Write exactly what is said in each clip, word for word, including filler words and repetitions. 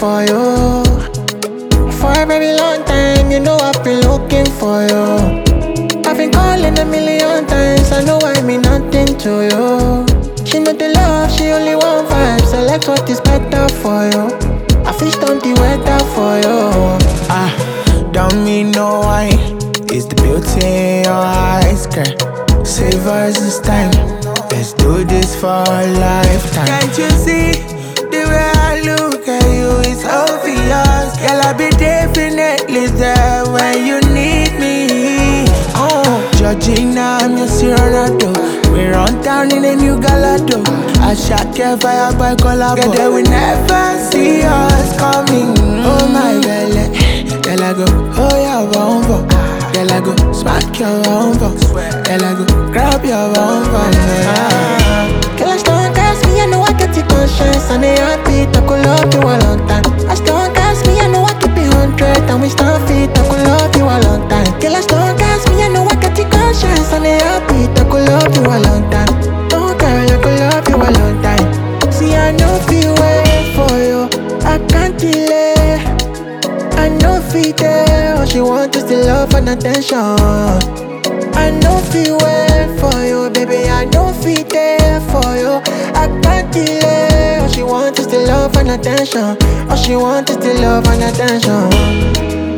for you. For a very long time, you know I've been looking for you. I've been calling a million times, I know I mean nothing to you. She know the love, she only want vibes, select what is better for you. I fish on the weather for you. Ah, don't mean no wine, it's the beauty in your eyes, girl. Save us this time, let's do this for a lifetime. Can't you see the way I look at you? It's obvious, girl. I'll be definitely there when you need me. Oh, Georgina, I'm your Cyrano. We run down in a new galado. I shot your fire by collabo. Girl, they will never see us coming. Oh my belly, girl I go, oh yeah, bum girl I go, smack your bum girl I go, grab your bum Girl, I don't gas me, I know I get the conscience. And they happy, I could love you a long time. I don't gas me, I know I keep it hundred. And we stand fit, I could love you a long time. Girl, I don't gas me, I know I get the conscience. And they happy, I could love you a long time. Oh girl, I could love you a long time. See, I know feel wait for you, I can't delay. I know feel there, all she want is the love and attention. I know feel wait for you, baby, I know feel there for you. I can't delay, all she want is the love and attention. All she want is the love and attention.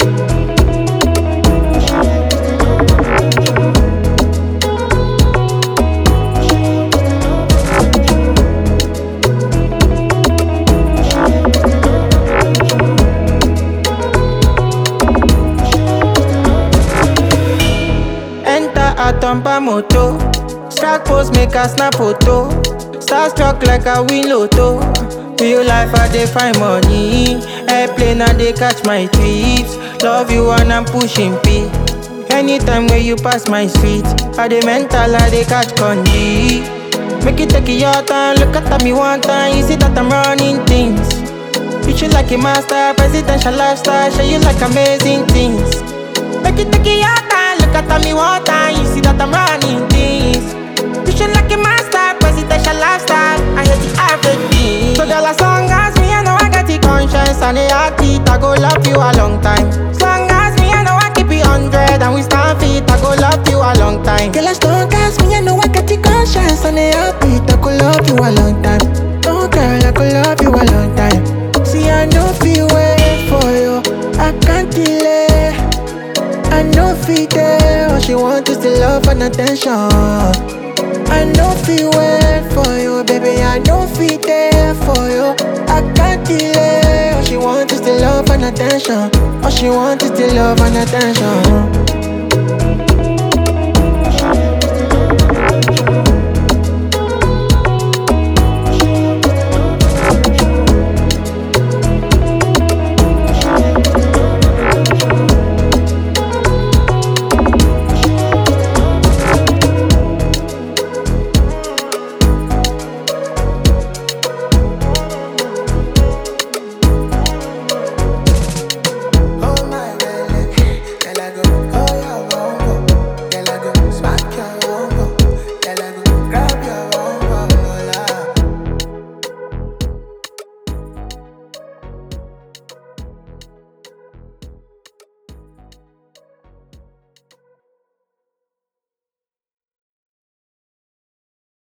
Atompa moto, start post make a snap photo. Start struck like a win lotto. Real life I dey find money. Airplane I dey catch my trips. Love you and I'm pushing P. Anytime when you pass my street, I dey mental I dey catch condi. Make it take your time, look at me one time. You see that I'm running things. You should like a master, presidential lifestyle. Show you like amazing things. Make it take your time, look at me one time. You see that I'm running things. You should like a master, presidential lifestyle. I hate the average thing. So girl, as long as me, I know I got the conscience and the heartbeat, I go love you a long time. As long as me, I know I keep it hundred and we stand fit, I go love you a long time. Girl, as long as me, I know I got the conscience and the heartbeat, I go love you a long time. Oh girl, I go love you a long time. See, I know feel wait for you, I can't delay. I know feel there, all she want is the love and attention. I know feel wait for you, baby, I know feel there for you. I can't delay, all she want is the love and attention. All she want is the love and attention.